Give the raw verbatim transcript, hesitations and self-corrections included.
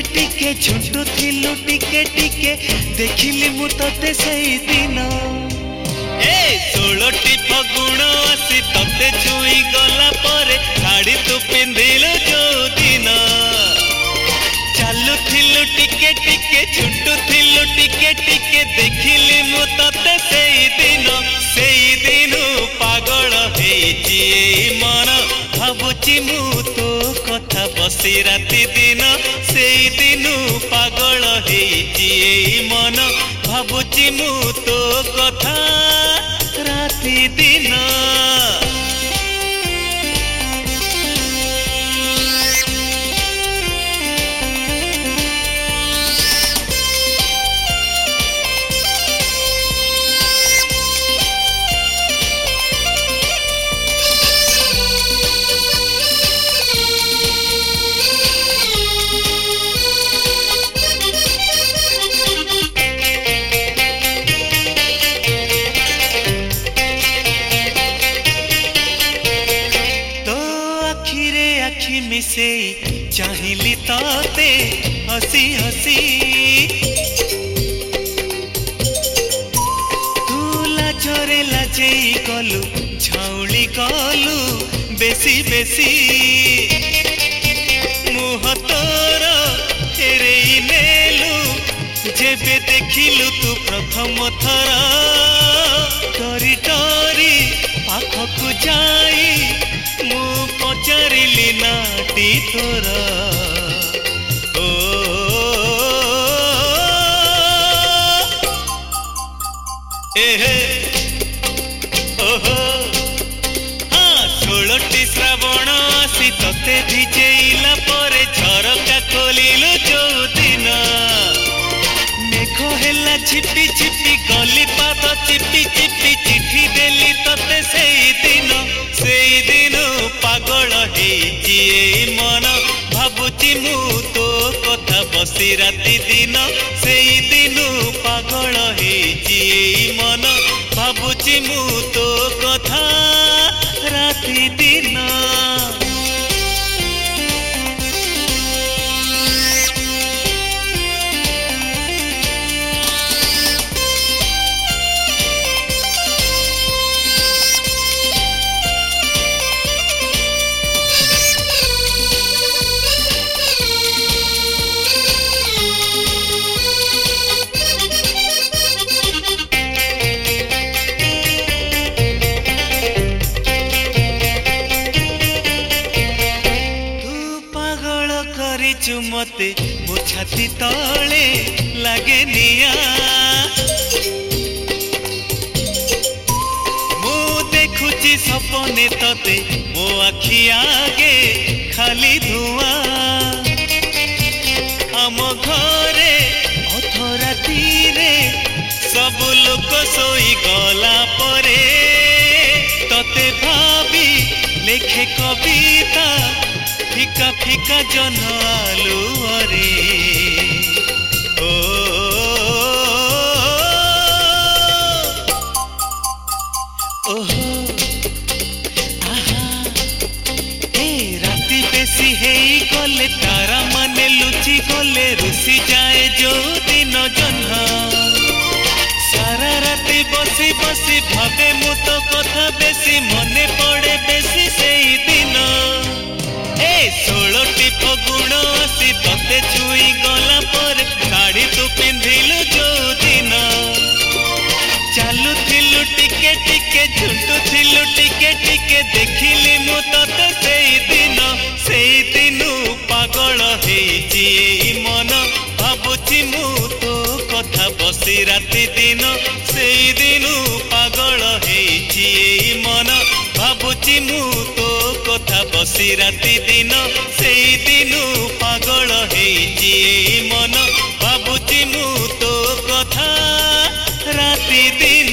टिके झुंटू थिलु टिके टिके देखिली मु तते सही दिन ए षोलटी फगुण आसी तते छुई गला परे शाड़ी तू पिंधिलु जो दिन चालू थिलु टिके टिके झुंटू थिलु टिके टिके देखिली मु तते सही दिन सही दिन पागल हेची ए मन भाबुची मु तो कथा बसी राति दिन से दिन पागल हेची ए मन भाबुची मु तो कथा राति दिन आखि मिसे चाहिली ताते हसी हसी तू लाजरे लाजे गलु झाउली गलु बेसी बेसी मुह तोर फेरेई नेलु जेबे देखिलु तू प्रथम थर डरी डरी पाखकु जाई मु पचारिली नाटी तोरा ओ एहे ओहो हाँ षोलटी श्रावण आसी तते भिजेइला परे झरका खोलिलु जो दिन मेघ हेला झिपी झिपी गली पाद चिपी चिपी चिठी देली तते सेई दिन सेई दिन पागल हेची ए मन भाबुची मु तो कथा बसी राति दिन सेई दिन पागल हेची ए मन भाबुची मु तो कथा राति दिन मते मो छाती तले लागे निया मो देखुची सपने तते मो आखि आगे खाली धुआं आम घरे अधराती रे सब लोक सोई गला परे तते भाभी लेखे कविता फिका फिका जन आलुअरे ओ ओहो आहा ए राति बेसी हेई गले तारा माने लुचि गले रुसी जाए जो दिन जन्हा सारा राति बसी बसी भावे मु तो कथा बेसी मने पड़े बेसी सेई दिन ए षोलटी फगुण आसी तते छुई गला पर शाड़ी तू पिंधिलु जो दिन चालू थिलु टिके टिके झुंटू थिलु टिके टिके देखिली मु तते सेई दिन सेई दिन पागल हेची ए मन भाबुची मु तो कथा बसी राति दिन सेई दिन पागल हेची ए मन भाबुची मु तो कथा बसी राति दिन सेई दिन पागल हेची ए मन भाबुची मु तो कथा राति दिन।